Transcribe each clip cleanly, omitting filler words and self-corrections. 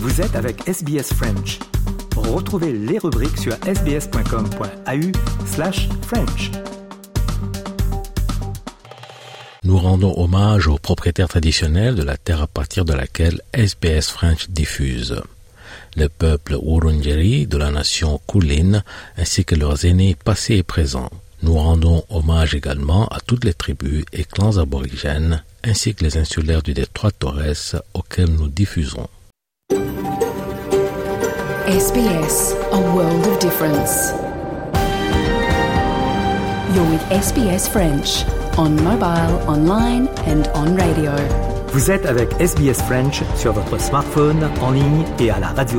Vous êtes avec SBS French. Retrouvez les rubriques sur sbs.com.au/French. Nous rendons hommage aux propriétaires traditionnels de la terre à partir de laquelle SBS French diffuse. Le peuple Wurundjeri de la nation Kulin ainsi que leurs aînés passés et présents. Nous rendons hommage également à toutes les tribus et clans aborigènes ainsi que les insulaires du détroit Torres auxquels nous diffusons. SBS, a world of difference. You're with SBS French, on mobile, online and on radio. Vous êtes avec SBS French sur votre smartphone, en ligne et à la radio.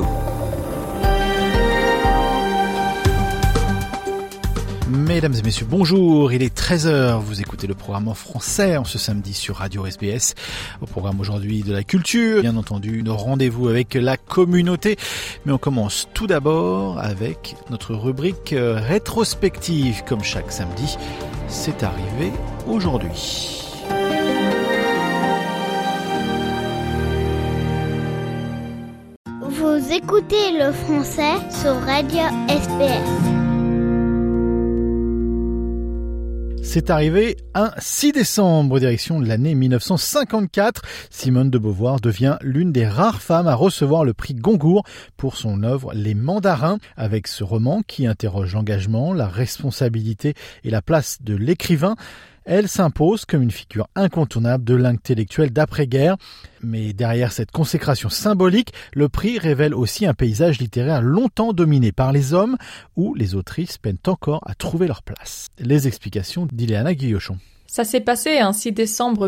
Mesdames et messieurs, bonjour, il est 13h, vous écoutez le programme en français en ce samedi sur Radio SBS. Au programme aujourd'hui de la culture, bien entendu, nos rendez-vous avec la communauté. Mais on commence tout d'abord avec notre rubrique rétrospective, comme chaque samedi. C'est arrivé aujourd'hui. Vous écoutez le français sur Radio SBS. C'est arrivé un 6 décembre, direction de l'année 1954. Simone de Beauvoir devient l'une des rares femmes à recevoir le prix Goncourt pour son œuvre Les Mandarins. Avec ce roman qui interroge l'engagement, la responsabilité et la place de l'écrivain, elle s'impose comme une figure incontournable de l'intellectuel d'après-guerre. Mais derrière cette consécration symbolique, le prix révèle aussi un paysage littéraire longtemps dominé par les hommes, où les autrices peinent encore à trouver leur place. Les explications d'Ileana Guillochon. Ça s'est passé un 6 décembre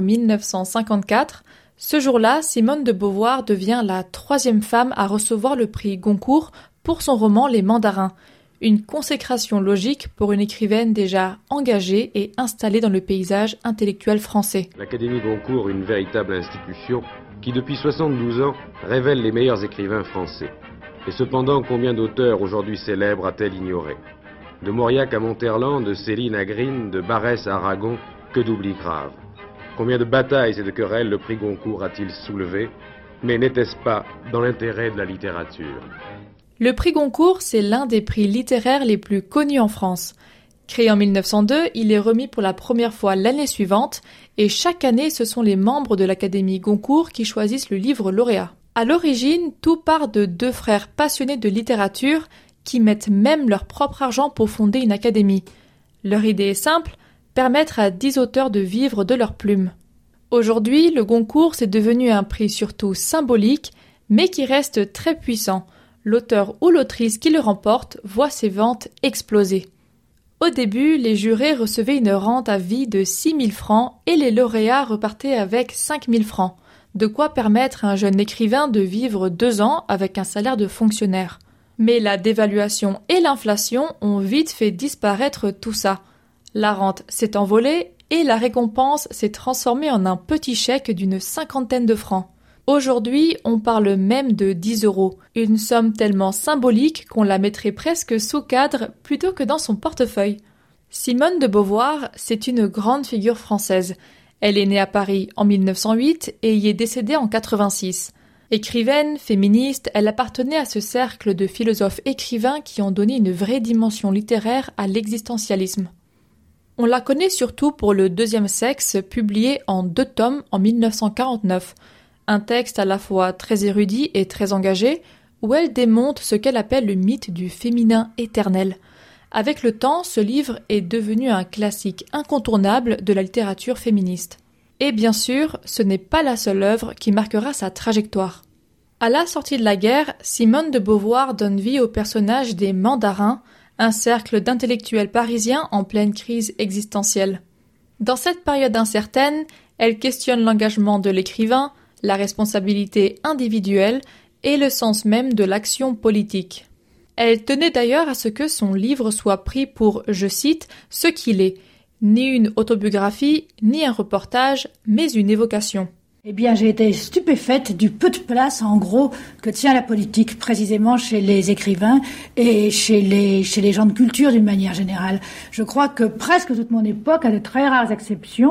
1954. Ce jour-là, Simone de Beauvoir devient la 3e femme à recevoir le prix Goncourt pour son roman Les Mandarins. Une consécration logique pour une écrivaine déjà engagée et installée dans le paysage intellectuel français. L'Académie Goncourt, une véritable institution qui depuis 72 ans révèle les meilleurs écrivains français. Et cependant, combien d'auteurs aujourd'hui célèbres a-t-elle ignoré ? De Mauriac à Monterland, de Céline à Green, de Barrès à Aragon, que d'oubli grave. Combien de batailles et de querelles le prix Goncourt a-t-il soulevé ? Mais n'était-ce pas dans l'intérêt de la littérature ? Le prix Goncourt, c'est l'un des prix littéraires les plus connus en France. Créé en 1902, il est remis pour la première fois l'année suivante et chaque année, ce sont les membres de l'Académie Goncourt qui choisissent le livre lauréat. À l'origine, tout part de 2 frères passionnés de littérature qui mettent même leur propre argent pour fonder une académie. Leur idée est simple, permettre à 10 auteurs de vivre de leur plume. Aujourd'hui, le Goncourt, c'est devenu un prix surtout symbolique, mais qui reste très puissant. L'auteur ou l'autrice qui le remporte voit ses ventes exploser. Au début, les jurés recevaient une rente à vie de 6 000 francs et les lauréats repartaient avec 5 000 francs, de quoi permettre à un jeune écrivain de vivre 2 ans avec un salaire de fonctionnaire. Mais la dévaluation et l'inflation ont vite fait disparaître tout ça. La rente s'est envolée et la récompense s'est transformée en un petit chèque d'une 50aine de francs. Aujourd'hui, on parle même de 10 €, une somme tellement symbolique qu'on la mettrait presque sous cadre plutôt que dans son portefeuille. Simone de Beauvoir, c'est une grande figure française. Elle est née à Paris en 1908 et y est décédée en 86. Écrivaine, féministe, elle appartenait à ce cercle de philosophes écrivains qui ont donné une vraie dimension littéraire à l'existentialisme. On la connaît surtout pour Le Deuxième Sexe, publié en 2 tomes en 1949. Un texte à la fois très érudit et très engagé, où elle démonte ce qu'elle appelle le mythe du féminin éternel. Avec le temps, ce livre est devenu un classique incontournable de la littérature féministe. Et bien sûr, ce n'est pas la seule œuvre qui marquera sa trajectoire. À la sortie de la guerre, Simone de Beauvoir donne vie au personnage des Mandarins, un cercle d'intellectuels parisiens en pleine crise existentielle. Dans cette période incertaine, elle questionne l'engagement de l'écrivain, la responsabilité individuelle et le sens même de l'action politique. Elle tenait d'ailleurs à ce que son livre soit pris pour, je cite, ce qu'il est, ni une autobiographie, ni un reportage, mais une évocation. Eh bien, j'ai été stupéfaite du peu de place, en gros, que tient la politique, précisément chez les écrivains et chez les gens de culture d'une manière générale. Je crois que presque toute mon époque, à de très rares exceptions,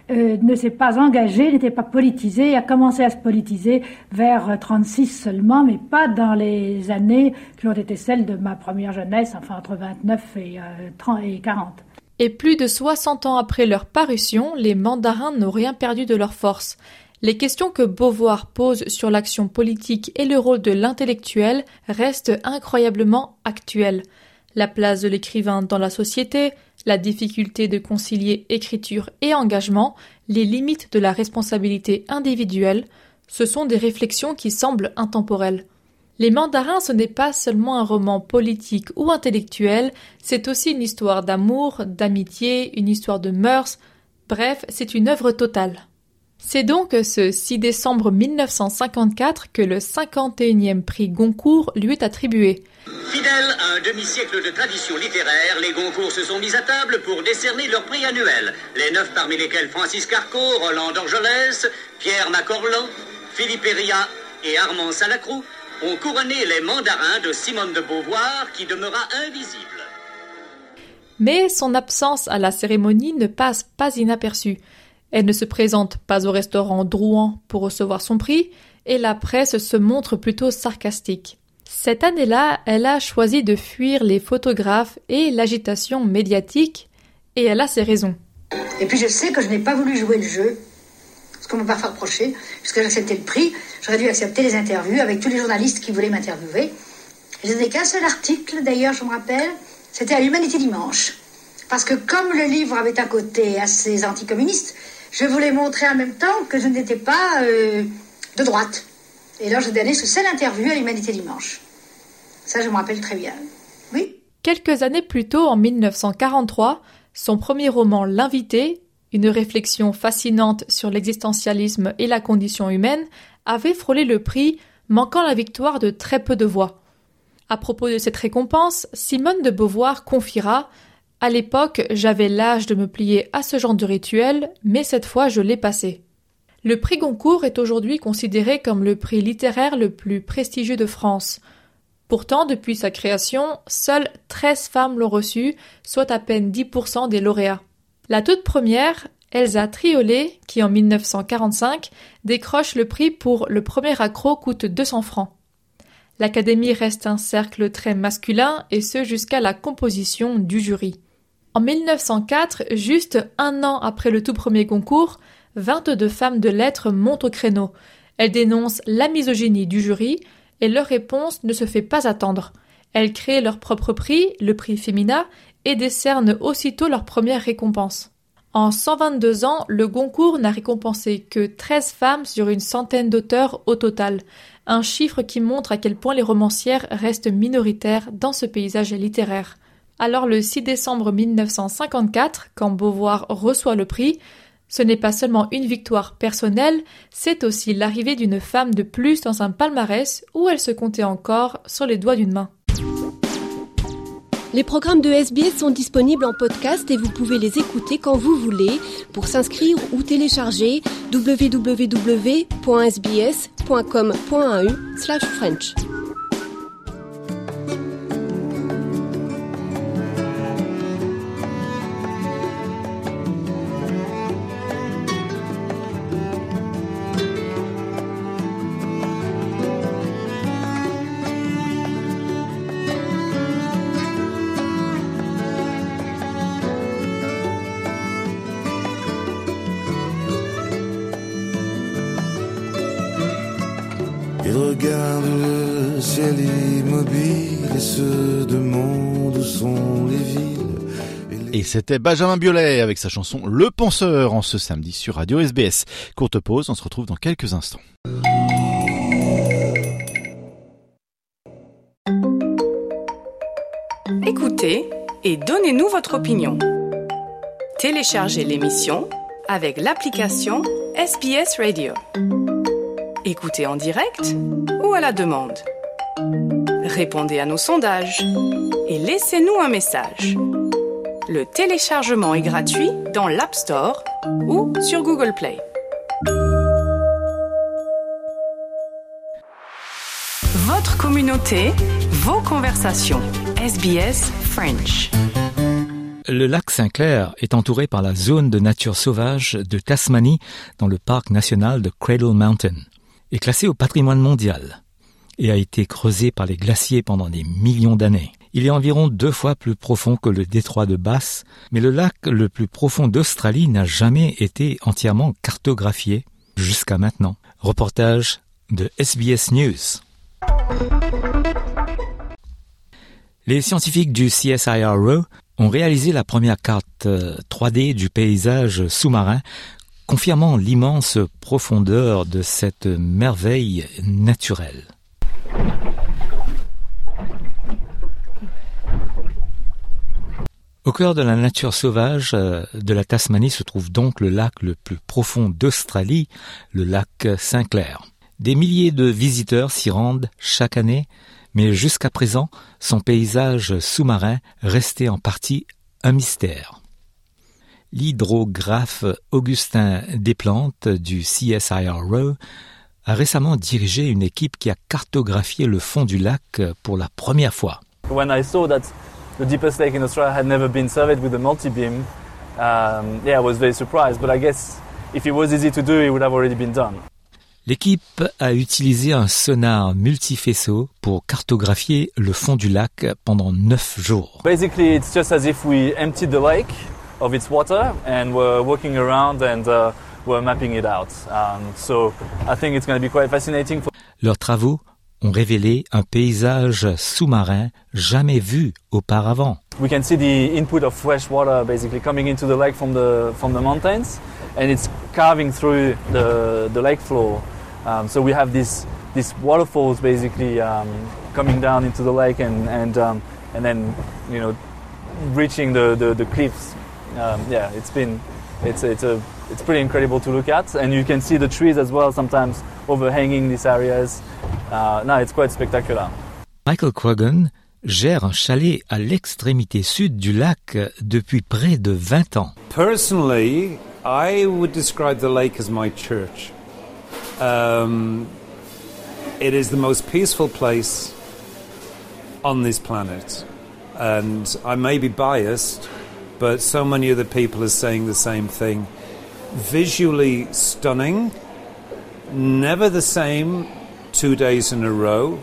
ne s'est pas engagé, n'était pas politisé, a commencé à se politiser vers 36 seulement, mais pas dans les années qui ont été celles de ma première jeunesse, enfin entre 29 et 40. Et plus de 60 ans après leur parution, les mandarins n'ont rien perdu de leur force. Les questions que Beauvoir pose sur l'action politique et le rôle de l'intellectuel restent incroyablement actuelles. La place de l'écrivain dans la société, la difficulté de concilier écriture et engagement, les limites de la responsabilité individuelle, ce sont des réflexions qui semblent intemporelles. Les mandarins, ce n'est pas seulement un roman politique ou intellectuel, c'est aussi une histoire d'amour, d'amitié, une histoire de mœurs, bref, c'est une œuvre totale. C'est donc ce 6 décembre 1954 que le 51e prix Goncourt lui est attribué. Fidèles à un demi-siècle de tradition littéraire, les Goncourt se sont mis à table pour décerner leur prix annuel. Les 9 parmi lesquels Francis Carco, Roland d'Orgelès, Pierre Macorlan, Philippe Héria et Armand Salacrou ont couronné les mandarins de Simone de Beauvoir qui demeura invisible. Mais son absence à la cérémonie ne passe pas inaperçue. Elle ne se présente pas au restaurant Drouan pour recevoir son prix et la presse se montre plutôt sarcastique. Cette année-là, elle a choisi de fuir les photographes et l'agitation médiatique et elle a ses raisons. Et puis je sais que je n'ai pas voulu jouer le jeu, ce qu'on m'a pas fait reprocher, puisque j'ai accepté le prix, j'aurais dû accepter les interviews avec tous les journalistes qui voulaient m'interviewer. Je n'ai qu'un seul article, d'ailleurs, je me rappelle, c'était à l'Humanité Dimanche. Parce que comme le livre avait un côté assez anticommuniste, je voulais montrer en même temps que je n'étais pas de droite. Et là, j'ai donné ce seul interview à l'Humanité Dimanche. Ça, je me rappelle très bien. Oui. Quelques années plus tôt, en 1943, son premier roman L'Invité, une réflexion fascinante sur l'existentialisme et la condition humaine, avait frôlé le prix, manquant la victoire de très peu de voix. À propos de cette récompense, Simone de Beauvoir confiera « À l'époque, j'avais l'âge de me plier à ce genre de rituel, mais cette fois je l'ai passé. » Le prix Goncourt est aujourd'hui considéré comme le prix littéraire le plus prestigieux de France. Pourtant, depuis sa création, seules 13 femmes l'ont reçu, soit à peine 10% des lauréats. La toute première, Elsa Triolet, qui en 1945 décroche le prix pour Le premier accro coûte 200 francs. L'Académie reste un cercle très masculin et ce jusqu'à la composition du jury. En 1904, juste un an après le tout premier concours, 22 femmes de lettres montent au créneau. Elles dénoncent la misogynie du jury et leur réponse ne se fait pas attendre. Elles créent leur propre prix, le prix Femina, et décernent aussitôt leur première récompense. En 122 ans, le Goncourt n'a récompensé que 13 femmes sur une centaine d'auteurs au total, un chiffre qui montre à quel point les romancières restent minoritaires dans ce paysage littéraire. Alors le 6 décembre 1954, quand Beauvoir reçoit le prix, ce n'est pas seulement une victoire personnelle, c'est aussi l'arrivée d'une femme de plus dans un palmarès où elle se comptait encore sur les doigts d'une main. Les programmes de SBS sont disponibles en podcast et vous pouvez les écouter quand vous voulez. Pour s'inscrire ou télécharger, www.sbs.com.au/French. Il regarde le ciel immobile et se demande où sont les villes. Et c'était Benjamin Biolay avec sa chanson Le Penseur en ce samedi sur Radio SBS. Courte pause, on se retrouve dans quelques instants. Écoutez et donnez-nous votre opinion. Téléchargez l'émission avec l'application SBS Radio. Écoutez en direct ou à la demande. Répondez à nos sondages et laissez-nous un message. Le téléchargement est gratuit dans l'App Store ou sur Google Play. Votre communauté, vos conversations. SBS French. Le lac Sinclair est entouré par la zone de nature sauvage de Tasmanie dans le parc national de Cradle Mountain, est classé au patrimoine mondial et a été creusé par les glaciers pendant des millions d'années. Il est environ 2 fois plus profond que le détroit de Bass, mais le lac le plus profond d'Australie n'a jamais été entièrement cartographié jusqu'à maintenant. Reportage de SBS News. Les scientifiques du CSIRO ont réalisé la première carte 3D du paysage sous-marin, confirmant l'immense profondeur de cette merveille naturelle. Au cœur de la nature sauvage de la Tasmanie se trouve donc le lac le plus profond d'Australie, le lac Sinclair. Des milliers de visiteurs s'y rendent chaque année, mais jusqu'à présent, son paysage sous-marin restait en partie un mystère. L'hydrographe Augustin Desplantes du CSIRO a récemment dirigé une équipe qui a cartographié le fond du lac pour la première fois. When I saw that the deepest lake in Australia had never been surveyed with a multi-beam, I was very surprised. But I guess if it was easy to do, it would have already been done. L'équipe a utilisé un sonar multifaisceau pour cartographier le fond du lac pendant 9 jours. Basically, it's just as if we emptied the lake of its water and we're walking around and we're mapping it out. So I think it's going to be quite fascinating. Leurs travaux ont révélé un paysage sous-marin jamais vu auparavant. We can see the input of fresh water basically coming into the lake from the mountains, and it's carving through the lake floor. So we have these waterfalls basically coming down into the lake and then reaching the cliffs. It's pretty incredible to look at, and you can see the trees as well sometimes overhanging these areas. It's quite spectacular. Michael Croghan gère un chalet à l'extrémité sud du lac depuis près de 20 ans. Personally, I would describe the lake as my church. It is the most peaceful place on this planet. And I may be biased, but so many other people are saying the same thing. Visually stunning, never the same 2 days in a row.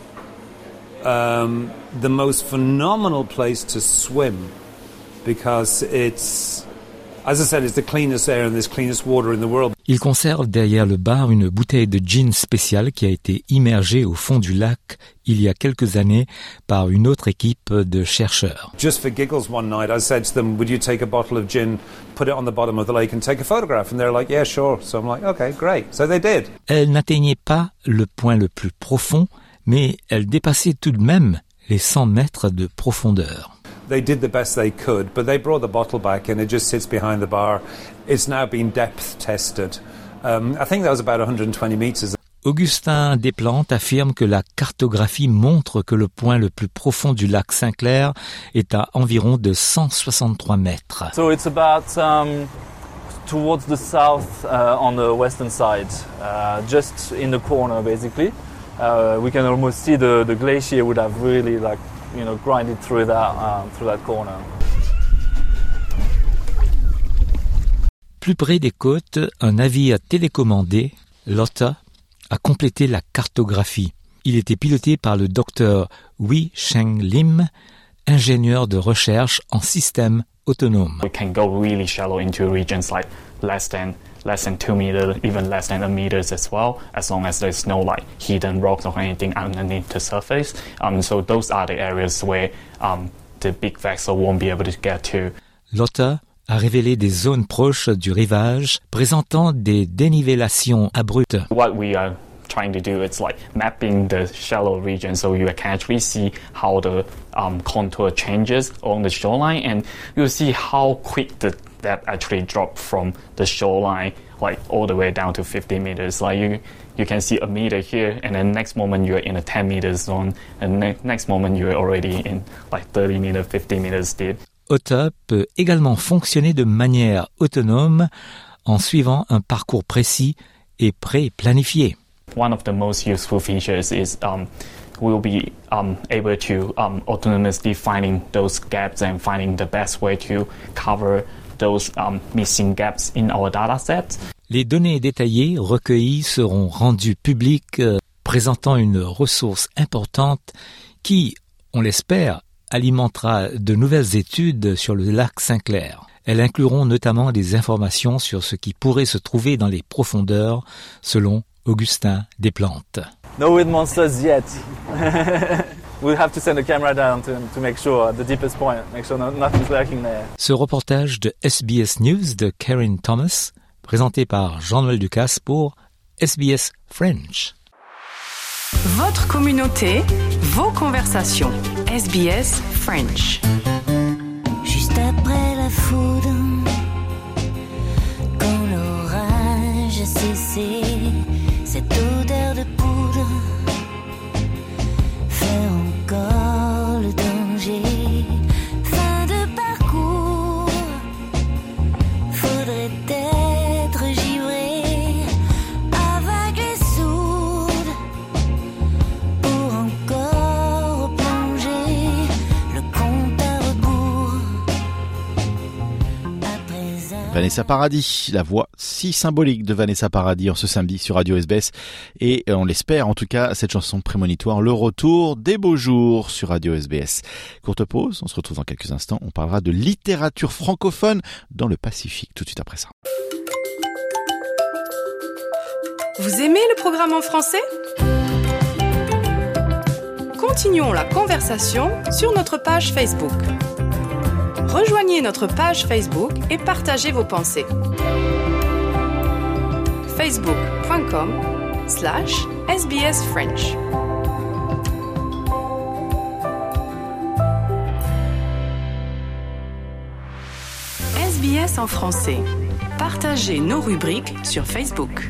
The most phenomenal place to swim because it's, as I said, it's the cleanest air and there's cleanest water in the world. Il conserve derrière le bar une bouteille de gin spéciale qui a été immergée au fond du lac il y a quelques années par une autre équipe de chercheurs. Just for giggles one night, I said to them, would you take a bottle of gin, put it on the bottom of the lake and take a photograph? And they're like, yeah, sure. So I'm like, okay, great. So they did. Elle n'atteignait pas le point le plus profond, mais elle dépassait tout de même les 100 mètres de profondeur. They did the best they could, but they brought the bottle back and it just sits behind the bar. It's now been depth tested. I think that was about 120 meters. Augustin Desplantes affirme que la cartographie montre que le point le plus profond du lac Sinclair est à environ de 163 mètres. So it's about towards the south on the western side, just in the corner basically. We can almost see the glacier would have really grinded through that corner. Plus près des côtes, un navire télécommandé, Lotta, a complété la cartographie. Il était piloté par le docteur Wei Sheng Lim, ingénieur de recherche en système autonome. We can go really shallow into regions like less than 2 meters, even less than 1 meter as well, as long as there's no hidden rocks or anything underneath the surface. So those are the areas where the big vessel won't be able to get to. Lotta a révélé des zones proches du rivage présentant des dénivellations abruptes. What we are trying to do is mapping the shallow region so you can actually see how the contour changes along the shoreline, and you'll see how quick that actually drop from the shoreline all the way down to 50 meters. You can see 1 meter here, and then next moment you're in a 10 meter zone, and next moment you're already in 30 meters, 50 meters deep. Lotta peut également fonctionner de manière autonome en suivant un parcours précis et pré-planifié. One of the most useful features is will be able to autonomously finding those gaps and finding the best way to cover those missing gaps in our data sets. Les données détaillées recueillies seront rendues publiques, présentant une ressource importante qui, on l'espère, alimentera de nouvelles études sur le lac Saint-Clair. Elles incluront notamment des informations sur ce qui pourrait se trouver dans les profondeurs, selon Augustin Desplantes. No weird monsters yet. We'll have to send a camera down to make sure at the deepest point, make sure nothing's lurking there. Ce reportage de SBS News de Karen Thomas, présenté par Jean-Noël Ducasse pour SBS French. Votre communauté, vos conversations. SBS French. Juste après la foudre, quand l'orage a cessé, cette odeur de poudre fait encore le danger. Fin de parcours, faudrait être givré, aveugle et sourde, pour encore plonger le compte à rebours. Vanessa Paradis, la voix si symbolique de Vanessa Paradis en ce samedi sur Radio SBS. Et on l'espère, en tout cas, cette chanson prémonitoire, le retour des beaux jours sur Radio SBS. Courte pause, on se retrouve dans quelques instants. On parlera de littérature francophone dans le Pacifique, tout de suite après ça. Vous aimez le programme en français ? Continuons la conversation sur notre page Facebook. Rejoignez notre page Facebook et partagez vos pensées. facebook.com/SBS French. SBS en français. Partagez nos rubriques sur Facebook.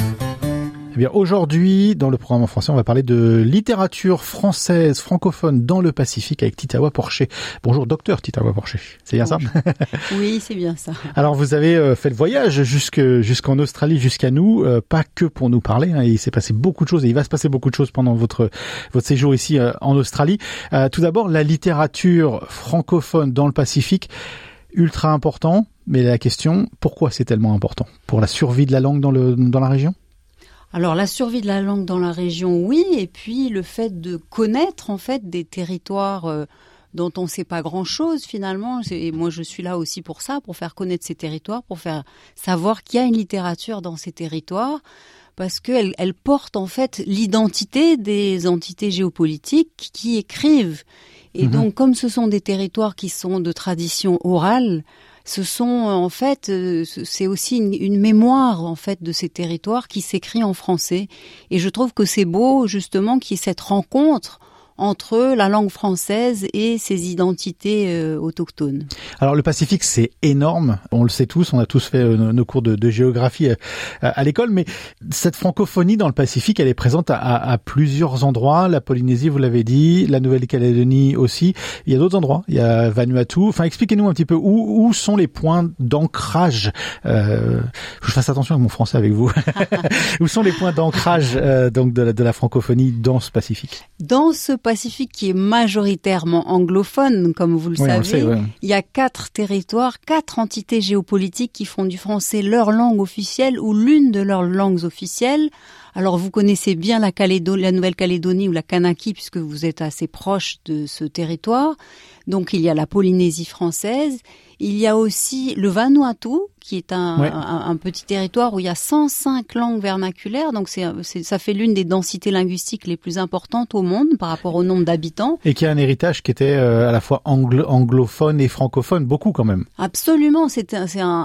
Eh bien, aujourd'hui, dans le programme en français, on va parler de littérature française, francophone dans le Pacifique avec Titawa Porcher. Bonjour, docteur Titawa Porcher. C'est bien Bonjour. Ça? Oui, c'est bien ça. Alors, vous avez fait le voyage jusqu'en Australie, jusqu'à nous, pas que pour nous parler. Hein, il s'est passé beaucoup de choses et il va se passer beaucoup de choses pendant votre séjour ici en Australie. Tout d'abord, la littérature francophone dans le Pacifique, ultra important. Mais la question, pourquoi c'est tellement important? Pour la survie de la langue dans la région? Alors la survie de la langue dans la région, oui, et puis le fait de connaître en fait des territoires dont on ne sait pas grand-chose finalement. Et moi je suis là aussi pour ça, pour faire connaître ces territoires, pour faire savoir qu'il y a une littérature dans ces territoires, parce qu'elle porte en fait l'identité des entités géopolitiques qui écrivent. Et donc comme ce sont des territoires qui sont de tradition orale, ce sont en fait, c'est aussi une mémoire en fait de ces territoires qui s'écrit en français. Et je trouve que c'est beau justement qu'il y ait cette rencontre entre la langue française et ses identités autochtones. Alors le Pacifique, c'est énorme, on le sait tous, on a tous fait nos cours de géographie à l'école, mais cette francophonie dans le Pacifique, elle est présente à plusieurs endroits. La Polynésie, vous l'avez dit, la Nouvelle-Calédonie aussi. Il y a d'autres endroits, il y a Vanuatu. Enfin, expliquez-nous un petit peu où sont les points d'ancrage. Je fasse attention avec mon français avec vous. Où sont les points d'ancrage donc de la francophonie dans ce Pacifique? Dans ce Pacifique qui est majoritairement anglophone, comme vous le savez, il y a 4 territoires, 4 entités géopolitiques qui font du français leur langue officielle ou l'une de leurs langues officielles. Alors vous connaissez bien la Nouvelle-Calédonie ou la Kanaki puisque vous êtes assez proche de ce territoire. Donc il y a la Polynésie française, il y a aussi le Vanuatu qui est un petit territoire où il y a 105 langues vernaculaires, donc ça fait l'une des densités linguistiques les plus importantes au monde par rapport au nombre d'habitants. Et qui a un héritage qui était à la fois anglophone et francophone, beaucoup quand même. Absolument, c'était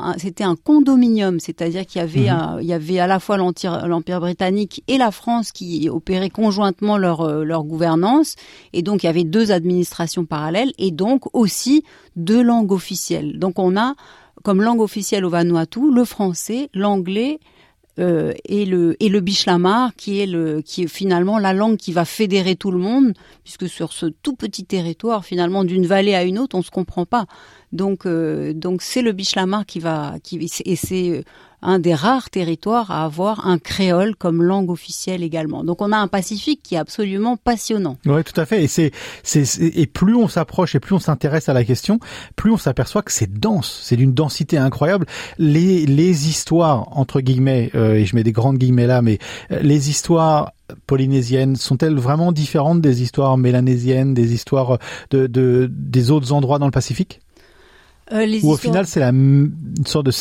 un condominium, c'est-à-dire qu'il y avait à la fois l'Empire britannique et la France qui opéraient conjointement leur gouvernance, et donc il y avait 2 administrations parallèles et donc aussi 2 langues officielles. Donc on a comme langue officielle au Vanuatu le français, l'anglais et le bishlamar qui est finalement la langue qui va fédérer tout le monde, puisque sur ce tout petit territoire finalement d'une vallée à une autre on se comprend pas. Donc c'est le Bichlamar et c'est un des rares territoires à avoir un créole comme langue officielle également. Donc on a un Pacifique qui est absolument passionnant. Ouais, tout à fait. Et plus on s'approche et plus on s'intéresse à la question, plus on s'aperçoit que c'est dense. C'est d'une densité incroyable. Les histoires, entre guillemets, et je mets des grandes guillemets là, mais les histoires polynésiennes sont-elles vraiment différentes des histoires mélanésiennes, des histoires des autres endroits dans le Pacifique? Ou au final c'est une sorte de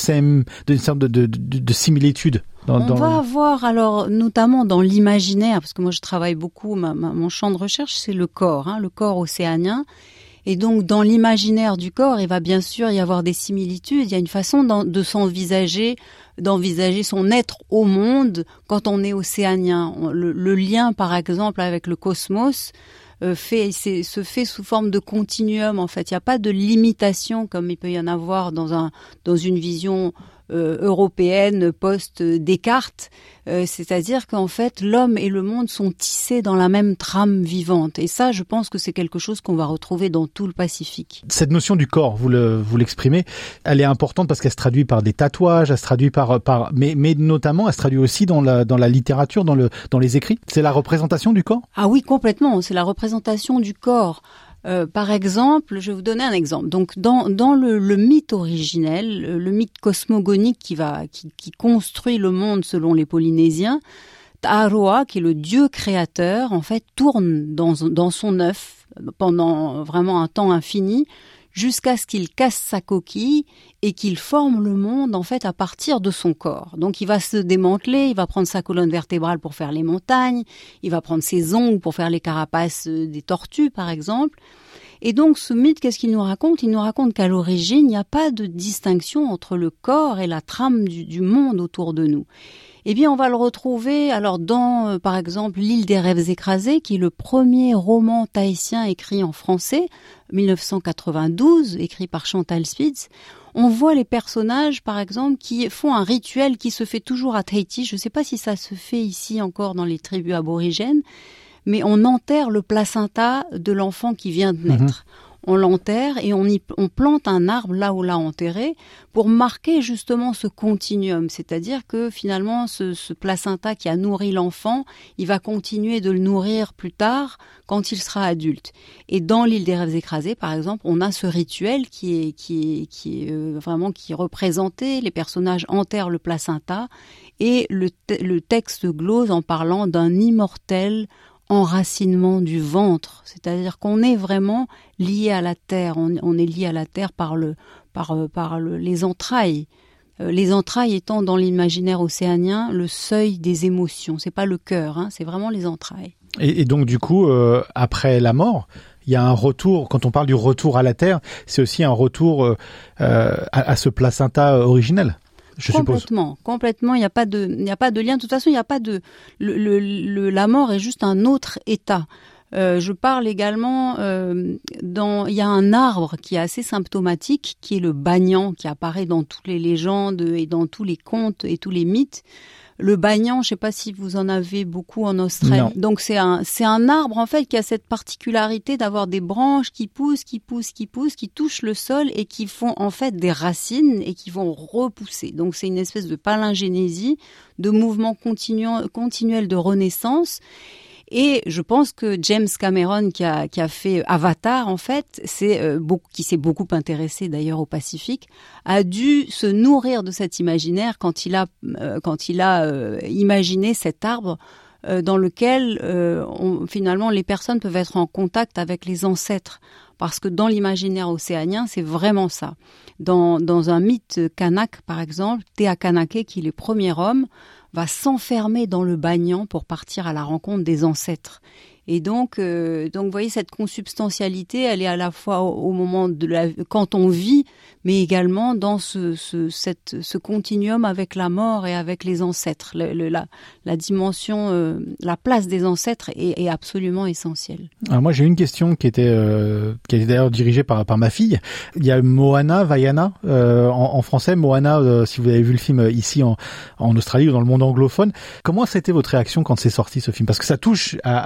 similitude. On va avoir alors notamment dans l'imaginaire, parce que moi je travaille beaucoup, mon champ de recherche c'est le corps, le corps océanien. Et donc dans l'imaginaire du corps, il va bien sûr y avoir des similitudes. Il y a une façon d'envisager son être au monde quand on est océanien. Le lien par exemple avec le cosmos se fait sous forme de continuum. En fait, il n'y a pas de limitation comme il peut y en avoir dans une vision européenne post-Descartes. C'est-à-dire qu'en fait, l'homme et le monde sont tissés dans la même trame vivante. Et ça, je pense que c'est quelque chose qu'on va retrouver dans tout le Pacifique. Cette notion du corps, vous l'exprimez, elle est importante parce qu'elle se traduit par des tatouages, elle se traduit mais notamment, elle se traduit aussi dans la littérature, dans les écrits. C'est la représentation du corps? Ah oui, complètement. C'est la représentation du corps. Par exemple, je vais vous donner un exemple. Donc, dans le mythe originel, le mythe cosmogonique qui construit le monde selon les Polynésiens, Ta'aroa, qui est le dieu créateur, en fait, tourne dans son œuf pendant vraiment un temps infini, jusqu'à ce qu'il casse sa coquille et qu'il forme le monde en fait à partir de son corps. Donc il va se démanteler, il va prendre sa colonne vertébrale pour faire les montagnes, il va prendre ses ongles pour faire les carapaces des tortues par exemple. Et donc ce mythe, qu'est-ce qu'il nous raconte? Il nous raconte qu'à l'origine, il n'y a pas de distinction entre le corps et la trame du monde autour de nous. Eh bien, on va le retrouver alors dans, par exemple, L'île des rêves écrasés, qui est le premier roman tahitien écrit en français, 1992, écrit par Chantal Spitz. On voit les personnages, par exemple, qui font un rituel qui se fait toujours à Tahiti. Je ne sais pas si ça se fait ici encore dans les tribus aborigènes, mais on enterre le placenta de l'enfant qui vient de naître. On l'enterre et on plante un arbre là où l'a enterré pour marquer justement ce continuum. C'est-à-dire que finalement, ce placenta qui a nourri l'enfant, il va continuer de le nourrir plus tard quand il sera adulte. Et dans L'île des rêves écrasés, par exemple, on a ce rituel qui est vraiment qui est représenté. Les personnages enterrent le placenta et le texte glose en parlant d'un immortel enracinement du ventre, c'est-à-dire qu'on est vraiment lié à la terre, on est lié à la terre par les entrailles. Les entrailles étant dans l'imaginaire océanien le seuil des émotions, c'est pas le cœur, c'est vraiment les entrailles. Et donc du coup, après la mort, il y a un retour, quand on parle du retour à la terre, c'est aussi un retour à ce placenta originel. Complètement. Il n'y a pas de lien. De toute façon, il n'y a pas la mort est juste un autre état. Je parle également il y a un arbre qui est assez symptomatique, qui est le banyan, qui apparaît dans toutes les légendes et dans tous les contes et tous les mythes. Le banyan, je ne sais pas si vous en avez beaucoup en Australie. Non. Donc c'est un arbre en fait qui a cette particularité d'avoir des branches qui poussent, qui touchent le sol et qui font en fait des racines et qui vont repousser. Donc c'est une espèce de palingénésie, de mouvement continuel de renaissance. Et je pense que James Cameron, qui a fait Avatar, en fait, qui s'est beaucoup intéressé d'ailleurs au Pacifique, a dû se nourrir de cet imaginaire quand il a imaginé cet arbre dans lequel finalement les personnes peuvent être en contact avec les ancêtres. Parce que dans l'imaginaire océanien, c'est vraiment ça. Dans un mythe kanak, par exemple, Te Akanake, qui est le premier homme, va s'enfermer dans le banyan pour partir à la rencontre des ancêtres. Et donc, vous voyez, cette consubstantialité, elle est à la fois au moment quand on vit, mais également dans ce continuum avec la mort et avec les ancêtres. La dimension, la place des ancêtres est absolument essentielle. Alors moi, j'ai une question qui était d'ailleurs dirigée par ma fille. Il y a Moana, Vaiana, en français. Moana, si vous avez vu le film ici en Australie ou dans le monde anglophone. Comment c'était votre réaction quand c'est sorti ce film? Parce que ça touche à pas mal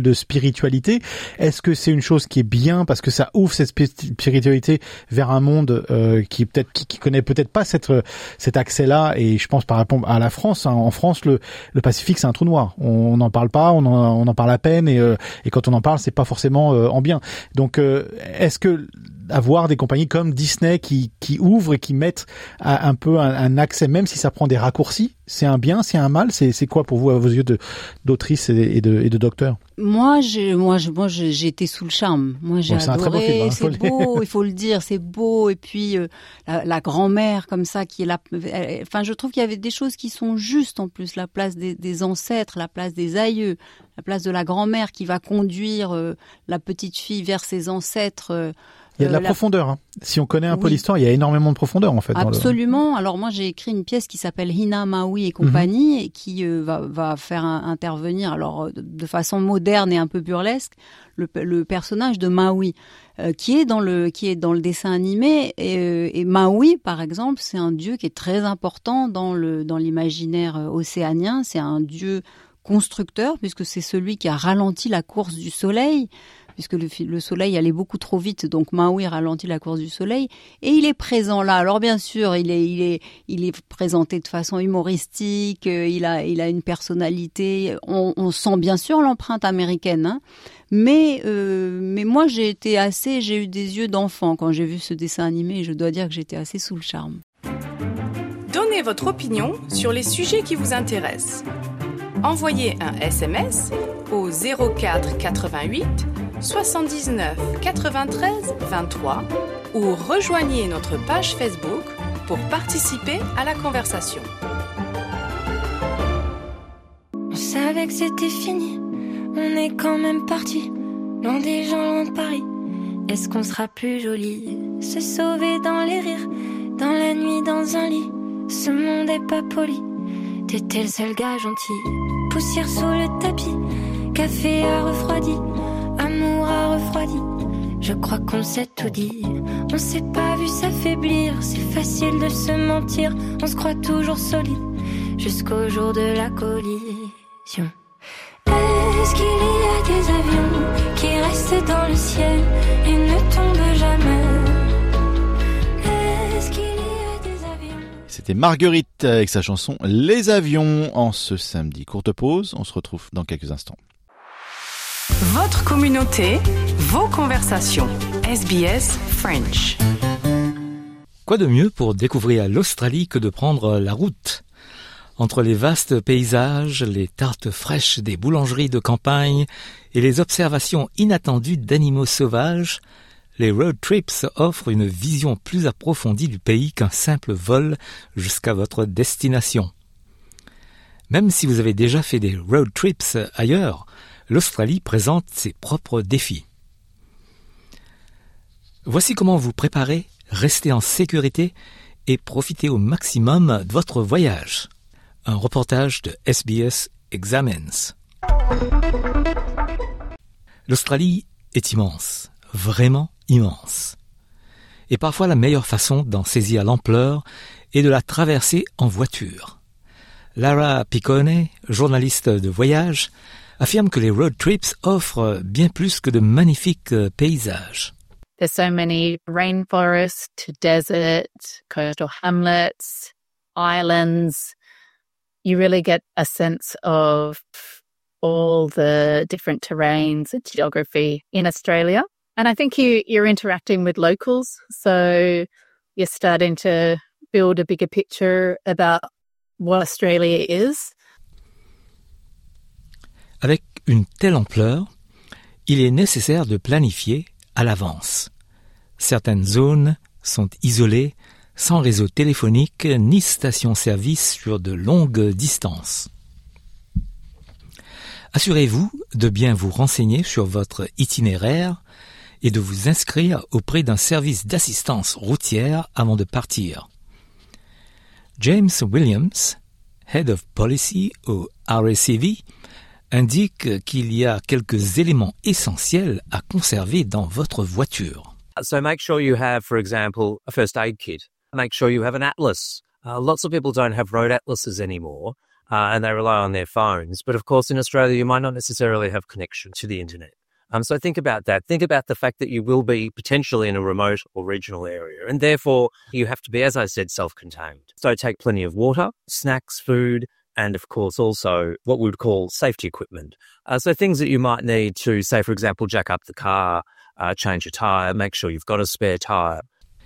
de spiritualité. Est-ce que c'est une chose qui est bien parce que ça ouvre cette spiritualité vers un monde qui connaît peut-être pas cet accès-là? Et je pense par rapport à la France. Hein. En France, le Pacifique, c'est un trou noir. On n'en parle pas, on en parle à peine, et quand on en parle, c'est pas forcément en bien. Donc, est-ce que avoir des compagnies comme Disney qui ouvrent et qui mettent un peu un accès, même si ça prend des raccourcis, c'est un bien, c'est un mal, c'est quoi pour vous à vos yeux d'autrice et de docteur? Moi, j'ai été sous le charme. Moi, j'ai adoré. C'est un très beau film, hein, c'est beau, il faut le dire, c'est beau. Et puis la grand-mère comme ça qui est là. Enfin, je trouve qu'il y avait des choses qui sont justes en plus. La place des ancêtres, la place des aïeux, la place de la grand-mère qui va conduire la petite fille vers ses ancêtres. Il y a de la profondeur. Hein. Si on connaît un peu l'histoire, il y a énormément de profondeur en fait. Absolument. Alors moi, j'ai écrit une pièce qui s'appelle Hina, Maui et compagnie, et qui va faire intervenir, alors de façon moderne et un peu burlesque, le personnage de Maui, qui est dans le dessin animé. Et Maui, par exemple, c'est un dieu qui est très important dans l'imaginaire océanien. C'est un dieu constructeur, puisque c'est celui qui a ralenti la course du soleil, puisque le soleil allait beaucoup trop vite, donc Maui ralentit la course du soleil, et il est présent là. Alors bien sûr, il est présenté de façon humoristique, il a une personnalité, on sent bien sûr l'empreinte américaine, hein, mais moi j'ai eu des yeux d'enfant quand j'ai vu ce dessin animé, et je dois dire que j'étais assez sous le charme. Donnez votre opinion sur les sujets qui vous intéressent. Envoyez un SMS au 04 88 79 93 23 ou rejoignez notre page Facebook pour participer à la conversation. On savait que c'était fini, on est quand même parti, loin des gens, loin de Paris. Est-ce qu'on sera plus joli, se sauver dans les rires, dans la nuit dans un lit, ce monde est pas poli. T'étais le seul gars gentil, poussière sous le tapis, café a refroidi, amour a refroidi. Je crois qu'on s'est tout dit, on s'est pas vu s'affaiblir. C'est facile de se mentir, on se croit toujours solide, jusqu'au jour de la collision. Est-ce qu'il y a des avions qui restent dans le ciel et ne tombent jamais? C'était Marguerite avec sa chanson Les Avions en ce samedi. Courte pause, on se retrouve dans quelques instants. Votre communauté, vos conversations. SBS French. Quoi de mieux pour découvrir l'Australie que de prendre la route? Entre les vastes paysages, les tartes fraîches des boulangeries de campagne et les observations inattendues d'animaux sauvages, les road trips offrent une vision plus approfondie du pays qu'un simple vol jusqu'à votre destination. Même si vous avez déjà fait des road trips ailleurs, l'Australie présente ses propres défis. Voici comment vous préparer, rester en sécurité et profiter au maximum de votre voyage. Un reportage de SBS Examines. L'Australie est immense, vraiment immense. Et parfois la meilleure façon d'en saisir l'ampleur est de la traverser en voiture. Lara Piccone, journaliste de voyage, affirme que les road trips offrent bien plus que de magnifiques paysages. There's so many rainforests to desert, coastal hamlets, islands. You really get a sense of all the different terrains and geography in Australia. And I think you're interacting with locals, so you're starting to build a bigger picture about what Australia is. Avec une telle ampleur, il est nécessaire de planifier à l'avance. Certaines zones sont isolées, sans réseau téléphonique ni station-service sur de longues distances. Assurez-vous de bien vous renseigner sur votre itinéraire et de vous inscrire auprès d'un service d'assistance routière avant de partir. James Williams, Head of Policy au RACV, indique qu'il y a quelques éléments essentiels à conserver dans votre voiture. So make sure you have, for example, a first aid kit. Make sure you have an atlas. Lots of people don't have road atlases anymore. and they rely on their phones. But of course, in Australia, you might not necessarily have connection to the internet. So think about that. Think about the fact that you will be potentially in a remote or regional area, and therefore you have to be, as I said, self-contained. So take plenty of water, snacks, food, and of course also what we would call safety equipment. So things that you might need to, say, for example, jack up the car, change a tyre, make sure you've got a spare tyre.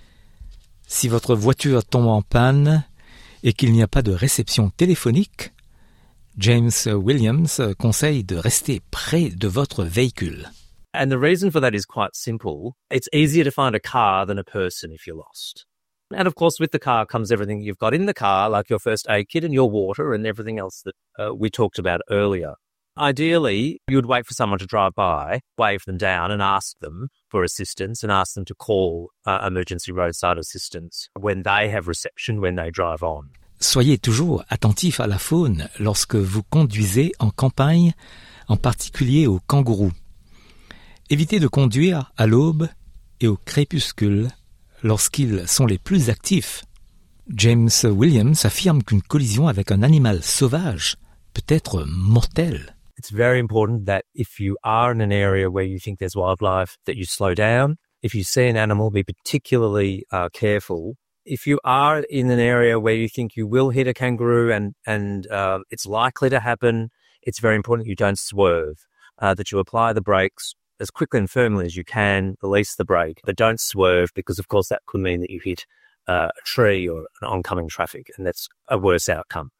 Si votre voiture tombe en panne et qu'il n'y a pas de réception téléphonique, James Williams conseille de rester près de votre véhicule. And the reason for that is quite simple. It's easier to find a car than a person if you're lost. And of course, with the car comes everything you've got in the car, like your first aid kit and your water and everything else that we talked about earlier. Ideally, you would wait for someone to drive by, wave them down and ask them for assistance and ask them to call emergency roadside assistance when they have reception, when they drive on. Soyez toujours attentif à la faune lorsque vous conduisez en campagne, en particulier aux kangourous. Évitez de conduire à l'aube et au crépuscule lorsqu'ils sont les plus actifs. James Williams affirme qu'une collision avec un animal sauvage peut être mortelle. It's very important that if you are in an area where you think there's wildlife, that you slow down. If you see an animal, be particularly careful. If you are in an area where you think you will hit a kangaroo and it's likely to happen, it's very important you don't swerve, that you apply the brakes as quickly and firmly as you can, release the brake, but don't swerve because, of course, that could mean that you hit a tree or an oncoming traffic, and that's a worse outcome.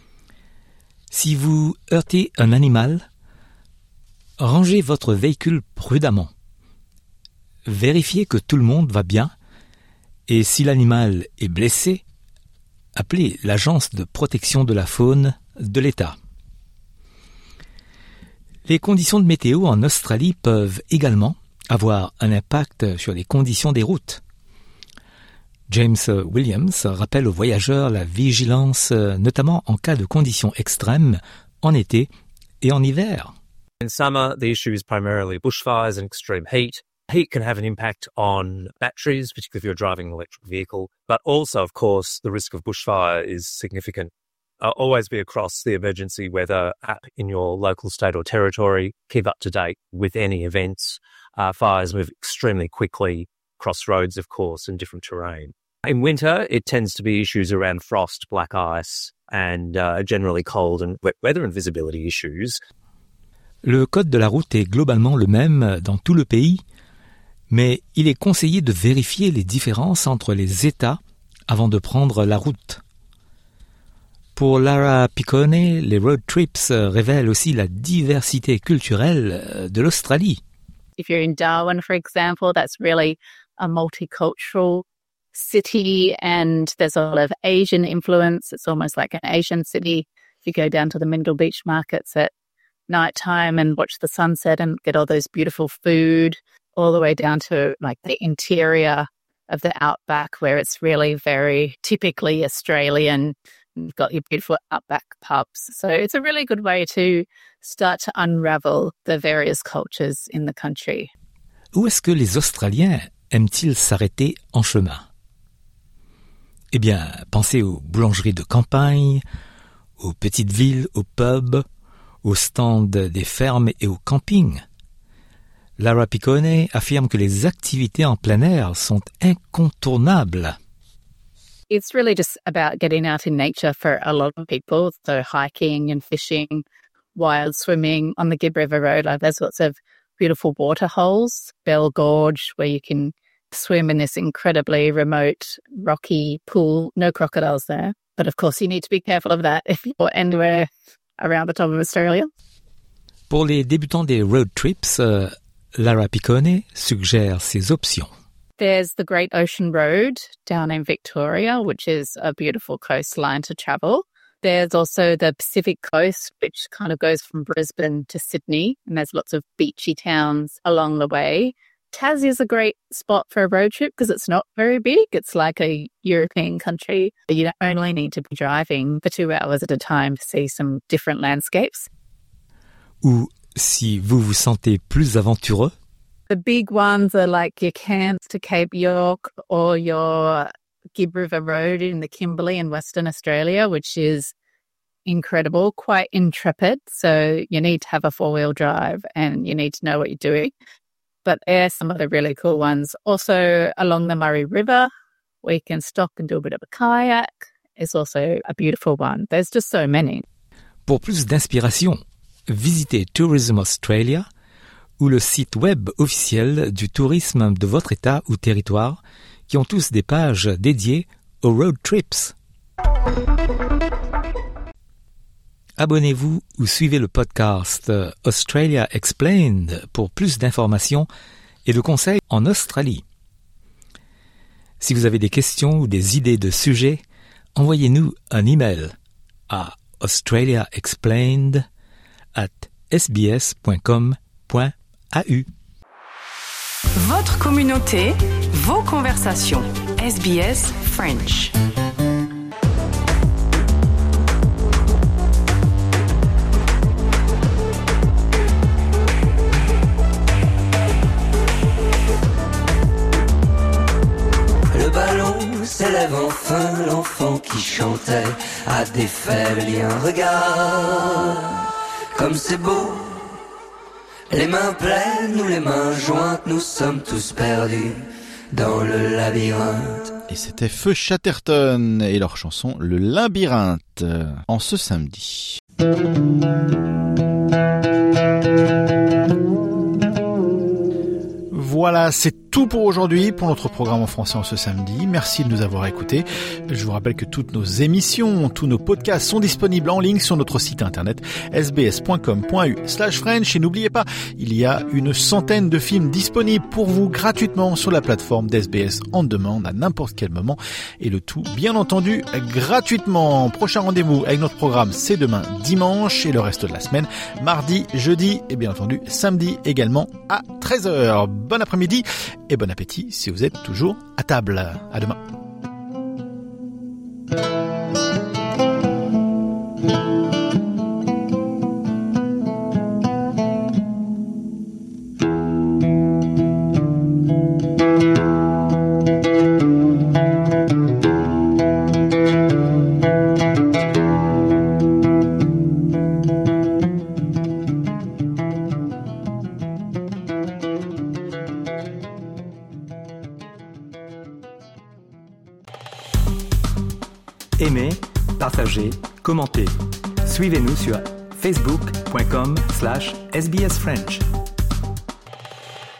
Si vous heurtez un animal, rangez votre véhicule prudemment. Vérifiez que tout le monde va bien et si l'animal est blessé, appelez l'Agence de protection de la faune de l'État. Les conditions de météo en Australie peuvent également avoir un impact sur les conditions des routes. James Williams rappelle aux voyageurs la vigilance, notamment en cas de conditions extrêmes en été et en hiver. In summer, the issue is primarily bushfires and extreme heat. Heat can have an impact on batteries, particularly if you're driving an electric vehicle. But also, of course, the risk of bushfire is significant. Always be across the emergency weather app in your local state or territory. Keep up to date with any events. Fires move extremely quickly across roads, of course, and different terrain. In winter, it tends to be issues around frost, black ice, and generally cold and wet weather and visibility issues. Le code de la route est globalement le même dans tout le pays, mais il est conseillé de vérifier les différences entre les États avant de prendre la route. Pour Lara Piccone, les road trips révèlent aussi la diversité culturelle de l'Australie. If you're in Darwin, for example, that's really a multicultural city and there's a lot of Asian influence. It's almost like an Asian city. If you go down to the Mindle Beach markets at nighttime and watch the sunset and get all those beautiful food, all the way down to like the interior of the outback where it's really very typically Australian. You've got your beautiful outback pubs. So it's a really good way to start to unravel the various cultures in the country. Où est-ce que les Australiens aiment-ils s'arrêter en chemin? Eh bien, pensez aux boulangeries de campagne, aux petites villes, aux pubs, aux stands des fermes et aux campings. Lara Piccone affirme que les activités en plein air sont incontournables. It's really just about getting out in nature for a lot of people. So hiking and fishing, wild swimming on the Gibb River Road. There's lots of beautiful water holes, Bell Gorge, where you can swim in this incredibly remote, rocky pool. No crocodiles there. But of course, you need to be careful of that if you're anywhere around the top of Australia. Pour les débutants des road trips, Lara Piccone suggère ces options. There's the Great Ocean Road down in Victoria, which is a beautiful coastline to travel. There's also the Pacific Coast, which kind of goes from Brisbane to Sydney, and there's lots of beachy towns along the way. Tassie is a great spot for a road trip because it's not very big. It's like a European country. You only need to be driving for 2 hours at a time to see some different landscapes. Ou si vous vous sentez plus aventureux, the big ones are like your Cairns to Cape York or your Gibb River Road in the Kimberley in Western Australia, which is incredible, quite intrepid. So you need to have a 4-wheel drive and you need to know what you're doing. But there are some of the really cool ones. Also along the Murray River, where you can stop and do a bit of a kayak, is also a beautiful one. There's just so many. Pour plus d'inspiration, visitez Tourism Australia ou le site web officiel du tourisme de votre État ou territoire, qui ont tous des pages dédiées aux road trips. Abonnez-vous ou suivez le podcast Australia Explained pour plus d'informations et de conseils en Australie. Si vous avez des questions ou des idées de sujets, envoyez-nous un email à australiaexplained@sbs.com.au. Votre communauté, vos conversations. SBS French. Le ballon s'élève enfin, l'enfant qui chantait a défait le lien. Regarde, comme c'est beau. Les mains pleines ou les mains jointes, nous sommes tous perdus dans le labyrinthe. Et c'était Feu Chatterton et leur chanson Le Labyrinthe en ce samedi. Voilà, c'est tout pour aujourd'hui, pour notre programme en français en ce samedi. Merci de nous avoir écoutés. Je vous rappelle que toutes nos émissions, tous nos podcasts sont disponibles en ligne sur notre site internet sbs.com.au/French. Et n'oubliez pas, il y a une centaine de films disponibles pour vous gratuitement sur la plateforme d'SBS On Demand à n'importe quel moment. Et le tout, bien entendu, gratuitement. Prochain rendez-vous avec notre programme, c'est demain dimanche et le reste de la semaine, mardi, jeudi et bien entendu samedi également à 13h. Bon après-midi et bon appétit si vous êtes toujours à table. À demain. Aimez, partagez, commentez. Suivez-nous sur facebook.com/sbsfrench.